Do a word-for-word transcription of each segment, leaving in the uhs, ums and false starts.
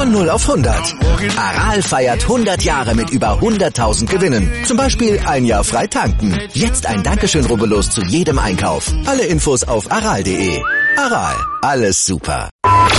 Von null auf hundert. Aral feiert hundert Jahre mit über hunderttausend Gewinnen. Zum Beispiel ein Jahr frei tanken. Jetzt ein Dankeschön, rubbellos zu jedem Einkauf. Alle Infos auf aral punkt de. Aral, alles super.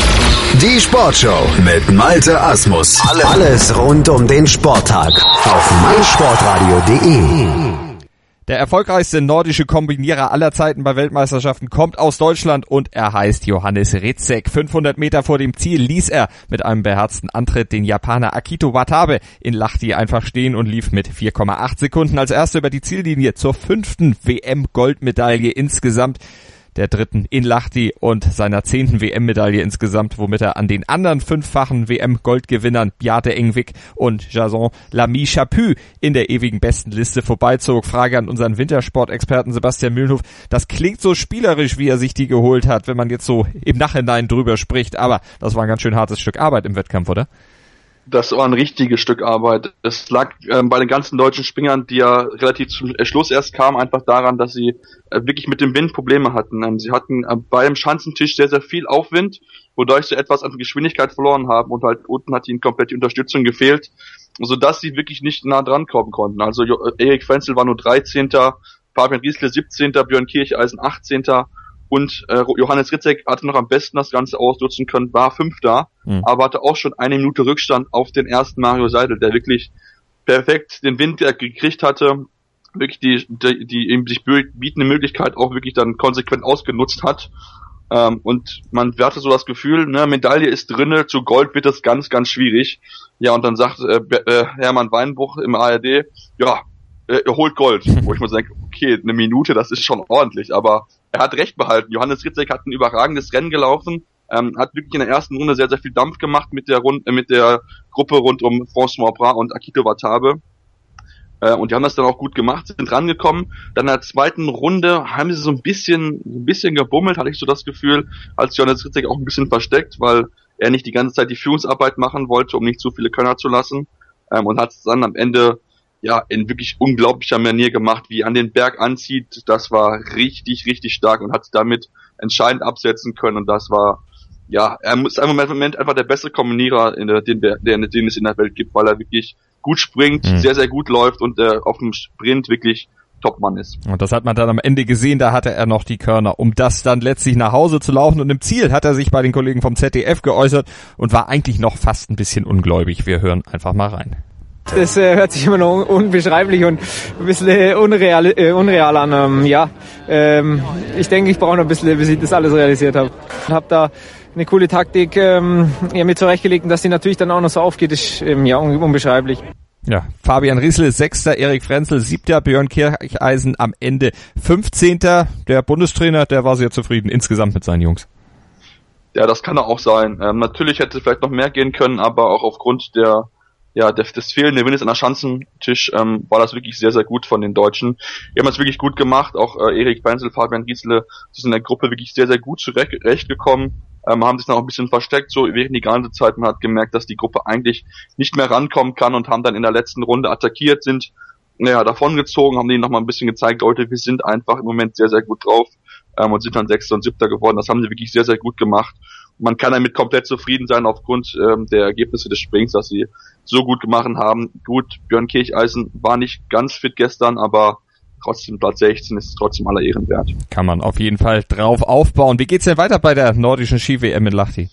Die Sportshow mit Malte Asmus. Alles rund um den Sporttag auf meinsportradio punkt de. Der erfolgreichste nordische Kombinierer aller Zeiten bei Weltmeisterschaften kommt aus Deutschland und er heißt Johannes Rydzek. fünfhundert Meter vor dem Ziel ließ er mit einem beherzten Antritt den Japaner Akito Watabe in Lahti einfach stehen und lief mit vier Komma acht Sekunden als erster über die Ziellinie zur fünften W M-Goldmedaille insgesamt, der dritten in Lahti und seiner zehnten W M-Medaille insgesamt, womit er an den anderen fünffachen W M-Goldgewinnern Bjarte Engvik und Jason Lamy Chaput in der ewigen Bestenliste vorbeizog. Frage an unseren Wintersportexperten Sebastian Mühlenhof. Das klingt so spielerisch, wie er sich die geholt hat, wenn man jetzt so im Nachhinein drüber spricht, aber das war ein ganz schön hartes Stück Arbeit im Wettkampf, oder? Das war ein richtiges Stück Arbeit. Es lag ähm, bei den ganzen deutschen Springern, die ja relativ zum Schluss erst kamen, einfach daran, dass sie äh, wirklich mit dem Wind Probleme hatten. Ähm, sie hatten äh, beim Schanzentisch sehr, sehr viel Aufwind, wodurch sie etwas an Geschwindigkeit verloren haben und halt unten hat ihnen komplett die Unterstützung gefehlt, sodass sie wirklich nicht nah dran kommen konnten. Also jo- Erik Frenzel war nur dreizehnter, Fabian Riesle siebzehnter, Björn Kircheisen achtzehnter und äh, Johannes Rydzek hatte noch am besten das Ganze ausnutzen können, war Fünfter, mhm. aber hatte auch schon eine Minute Rückstand auf den ersten Mario Seidel, der wirklich perfekt den Wind gekriegt hatte, wirklich die, die, die ihm sich bietende Möglichkeit auch wirklich dann konsequent ausgenutzt hat. Ähm, und man hatte so das Gefühl, ne, Medaille ist drinne, zu Gold wird es ganz, ganz schwierig. Ja, und dann sagt äh, äh, Hermann Weinbuch im A R D, ja, äh, er holt Gold. Wo ich mir denke, okay, eine Minute, das ist schon ordentlich, aber er hat recht behalten. Johannes Rydzek hat ein überragendes Rennen gelaufen, ähm, hat wirklich in der ersten Runde sehr, sehr viel Dampf gemacht mit der Rund, äh, mit der Gruppe rund um François Bras und Akito Watabe. Äh, und die haben das dann auch gut gemacht, sind rangekommen. Dann in der zweiten Runde haben sie so ein bisschen, ein bisschen gebummelt, hatte ich so das Gefühl, als Johannes Rydzek auch ein bisschen versteckt, weil er nicht die ganze Zeit die Führungsarbeit machen wollte, um nicht zu viele Könner zu lassen. Ähm, und hat es dann am Ende ja in wirklich unglaublicher Manier gemacht, wie er an den Berg anzieht. Das war richtig, richtig stark und hat es damit entscheidend absetzen können. Und das war, ja, er ist im Moment einfach der beste Kombinierer, in der, den, der, den es in der Welt gibt, weil er wirklich gut springt, mhm. sehr, sehr gut läuft und äh, auf dem Sprint wirklich Topmann ist. Und das hat man dann am Ende gesehen, da hatte er noch die Körner, um das dann letztlich nach Hause zu laufen. Und im Ziel hat er sich bei den Kollegen vom Z D F geäußert und war eigentlich noch fast ein bisschen ungläubig. Wir hören einfach mal rein. Das äh, hört sich immer noch un- unbeschreiblich und ein bisschen äh, unreal, äh, unreal an. Ähm, ja, ähm, ich denke, ich brauche noch ein bisschen, bis ich das alles realisiert habe. Ich habe da eine coole Taktik ähm, ja, mir zurechtgelegt und dass die natürlich dann auch noch so aufgeht, ist ähm, ja un- unbeschreiblich. Ja, Fabian Riesle Sechster, Erik Frenzel Siebter, Björn Kircheisen am Ende fünfzehnter. Der Bundestrainer, der war sehr zufrieden insgesamt mit seinen Jungs. Ja, das kann er auch sein. Ähm, natürlich hätte vielleicht noch mehr gehen können, aber auch aufgrund der ja, des, des fehlenden Windes an der Schanzentisch ähm, war das wirklich sehr, sehr gut von den Deutschen. Die haben es wirklich gut gemacht, auch äh, Erik Frenzel, Fabian Riesle, die sind in der Gruppe wirklich sehr, sehr gut zurechtgekommen, ähm, haben sich dann auch ein bisschen versteckt, so während die ganze Zeit. Man hat gemerkt, dass die Gruppe eigentlich nicht mehr rankommen kann und haben dann in der letzten Runde attackiert, sind naja, davongezogen, haben denen nochmal ein bisschen gezeigt, Leute, wir sind einfach im Moment sehr, sehr gut drauf ähm, und sind dann Sechster und Siebter geworden. Das haben sie wirklich sehr, sehr gut gemacht. Man kann damit komplett zufrieden sein aufgrund ähm, der Ergebnisse des Springs, dass sie so gut gemacht haben. Gut, Björn Kircheisen war nicht ganz fit gestern, aber trotzdem Platz sechzehn ist trotzdem aller Ehren wert. Kann man auf jeden Fall drauf aufbauen. Wie geht's denn weiter bei der nordischen Ski-W M in Lahti?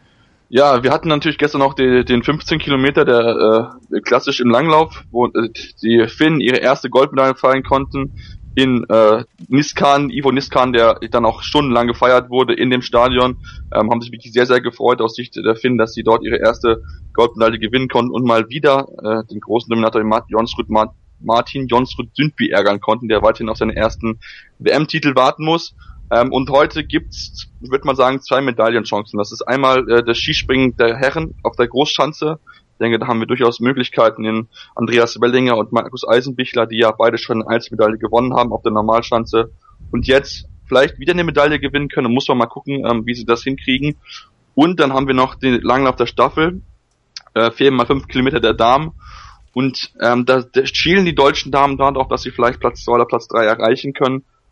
Ja, wir hatten natürlich gestern noch den, den fünfzehn Kilometer, der äh, klassisch im Langlauf, wo äh, die Finnen ihre erste Goldmedaille feiern konnten. In äh, Niskan, Ivo Niskan, der dann auch stundenlang gefeiert wurde in dem Stadion, ähm, haben sich wirklich sehr, sehr gefreut aus Sicht der Finnen, dass sie dort ihre erste Goldmedaille gewinnen konnten und mal wieder äh, den großen Dominator Martin Jonsrud, Martin Jonsrud Sundby ärgern konnten, der weiterhin auf seinen ersten W M-Titel warten muss. Ähm, und heute gibt's, würde man sagen, zwei Medaillenchancen. Das ist einmal äh, das Skispringen der Herren auf der Großschanze. Ich denke, da haben wir durchaus Möglichkeiten in Andreas Wellinger und Markus Eisenbichler, die ja beide schon eine Einzelmedaille gewonnen haben auf der Normalschanze und jetzt vielleicht wieder eine Medaille gewinnen können. Muss man mal gucken, ähm, wie sie das hinkriegen. Und dann haben wir noch den Langlauf der Staffel, äh, vier mal fünf Kilometer der Damen. Und ähm, da, da schielen die deutschen Damen dort auch, dass sie vielleicht Platz zwei oder Platz drei erreichen können.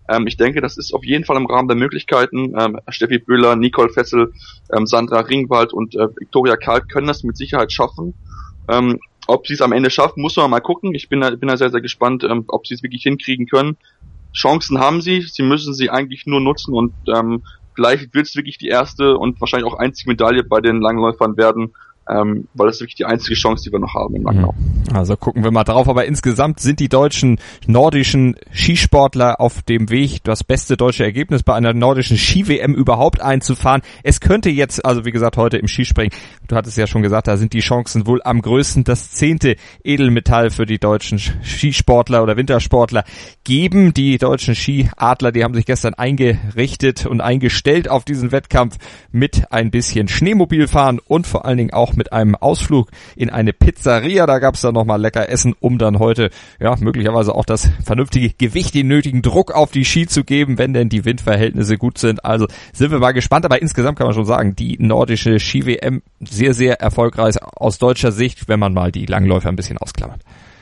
Ähm, ich denke, das ist auf jeden Fall im Rahmen der Möglichkeiten. Ähm, Steffi Böhler, Nicole Fessel, ähm, Sandra Ringwald und äh, Viktoria Karl können das mit Sicherheit schaffen. Ähm, ob sie es am Ende schaffen, muss man mal gucken. Ich bin da, bin da sehr, sehr gespannt, ähm, ob sie es wirklich hinkriegen können. Chancen haben sie, sie müssen sie eigentlich nur nutzen und ähm, vielleicht wird es wirklich die erste und wahrscheinlich auch einzige Medaille bei den Langläufern werden, ähm, weil das ist wirklich die einzige Chance, die wir noch haben im Langlauf. Also gucken wir mal drauf, aber insgesamt sind die deutschen nordischen Skisportler auf dem Weg, das beste deutsche Ergebnis bei einer nordischen Ski-W M überhaupt einzufahren. Es könnte jetzt, also wie gesagt, heute im Skispringen, du hattest ja schon gesagt, da sind die Chancen wohl am größten, das zehnte Edelmetall für die deutschen Skisportler oder Wintersportler geben. Die deutschen Skiadler, die haben sich gestern eingerichtet und eingestellt auf diesen Wettkampf mit ein bisschen Schneemobilfahren und vor allen Dingen auch mit einem Ausflug in eine Pizzeria. Da gab es dann nochmal lecker Essen, um dann heute ja möglicherweise auch das vernünftige Gewicht, den nötigen Druck auf die Ski zu geben, wenn denn die Windverhältnisse gut sind. Also sind wir mal gespannt, aber insgesamt kann man schon sagen, die nordische Ski-W M sehr, sehr erfolgreich aus deutscher Sicht, wenn man mal die Langläufer ein bisschen ausklammert.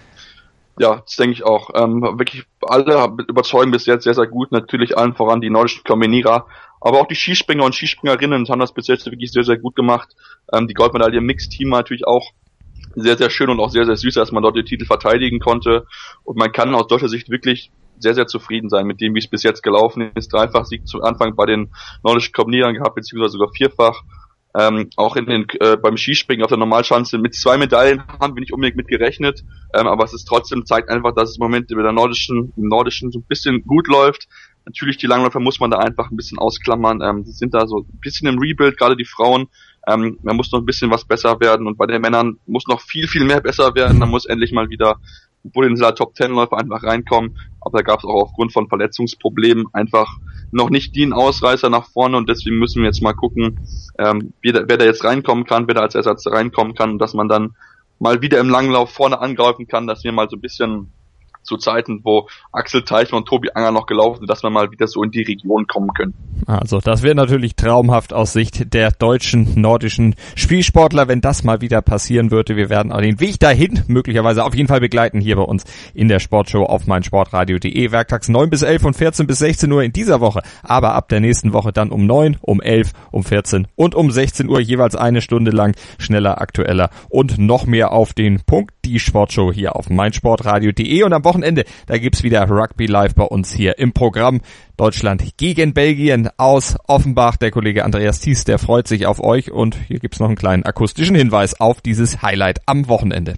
Ja, das denke ich auch. Ähm, wirklich alle überzeugen bis jetzt sehr, sehr gut. Natürlich allen voran die nordischen Kombinierer, aber auch die Skispringer und Skispringerinnen haben das bis jetzt wirklich sehr, sehr gut gemacht. Ähm, die Goldmedaille im Mixteam natürlich auch sehr, sehr schön und auch sehr, sehr süß, dass man dort den Titel verteidigen konnte. Und man kann aus deutscher Sicht wirklich sehr, sehr zufrieden sein mit dem, wie es bis jetzt gelaufen ist. Dreifach Sieg zu Anfang bei den nordischen Kombinierern gehabt, beziehungsweise sogar vierfach. Ähm, auch in den, äh, beim Skispringen auf der Normalschanze mit zwei Medaillen haben wir nicht unbedingt mit gerechnet, ähm, aber es ist trotzdem, zeigt einfach, dass es im Moment über der nordischen, im nordischen so ein bisschen gut läuft. Natürlich die Langläufer muss man da einfach ein bisschen ausklammern, ähm, die sind da so ein bisschen im Rebuild, gerade die Frauen, ähm, da muss noch ein bisschen was besser werden und bei den Männern muss noch viel, viel mehr besser werden, da muss endlich mal wieder potenzieller Top-Ten-Läufer einfach reinkommen, aber da gab es auch aufgrund von Verletzungsproblemen einfach noch nicht den Ausreißer nach vorne und deswegen müssen wir jetzt mal gucken, ähm, wer, da, wer da jetzt reinkommen kann, wer da als Ersatz reinkommen kann und dass man dann mal wieder im Langlauf vorne angreifen kann, dass wir mal so ein bisschen zu Zeiten, wo Axel Teichmann und Tobi Anger noch gelaufen sind, dass wir mal wieder so in die Region kommen können. Also das wäre natürlich traumhaft aus Sicht der deutschen nordischen Spielsportler, wenn das mal wieder passieren würde. Wir werden auch den Weg dahin möglicherweise auf jeden Fall begleiten hier bei uns in der Sportshow auf meinsportradio punkt de. Werktags neun bis elf und vierzehn bis sechzehn Uhr in dieser Woche, aber ab der nächsten Woche dann um neun, um elf, um vierzehn und um sechzehn Uhr jeweils eine Stunde lang schneller, aktueller und noch mehr auf den Punkt. Die Sportshow hier auf meinsportradio punkt de und am Wochenende, da gibt's wieder Rugby live bei uns hier im Programm. Deutschland gegen Belgien aus Offenbach. Der Kollege Andreas Thies, der freut sich auf euch und hier gibt's noch einen kleinen akustischen Hinweis auf dieses Highlight am Wochenende.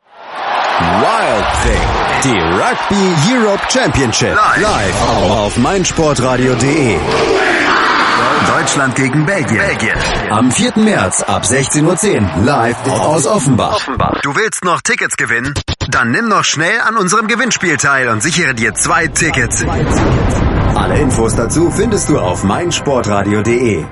Wild Thing, die Rugby Europe Championship, live auf meinsportradio punkt de. Deutschland gegen Belgien. Belgien. Am vierten März ab sechzehn Uhr zehn live aus Offenbach. Offenbach. Du willst noch Tickets gewinnen? Dann nimm noch schnell an unserem Gewinnspiel teil und sichere dir zwei Tickets. Alle Infos dazu findest du auf meinsportradio punkt de.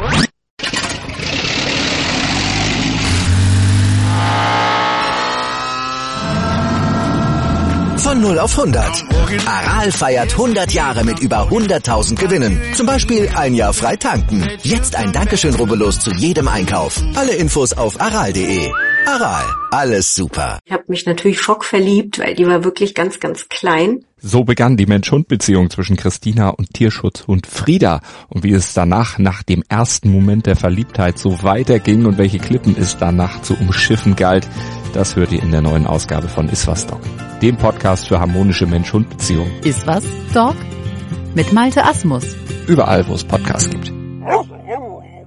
Von null auf hundert. Aral feiert hundert Jahre mit über hunderttausend Gewinnen. Zum Beispiel ein Jahr frei tanken. Jetzt ein Dankeschön, rubbellos zu jedem Einkauf. Alle Infos auf aral punkt de. Aral, alles super. Ich habe mich natürlich schockverliebt, weil die war wirklich ganz, ganz klein. So begann die Mensch-Hund-Beziehung zwischen Christina und Tierschutzhund Frieda. Und wie es danach, nach dem ersten Moment der Verliebtheit, so weiterging und welche Klippen es danach zu umschiffen galt, das hört ihr in der neuen Ausgabe von Iswas Dog, dem Podcast für harmonische Mensch-Hund-Beziehungen. Iswas Dog? Mit Malte Asmus. Überall, wo es Podcasts gibt.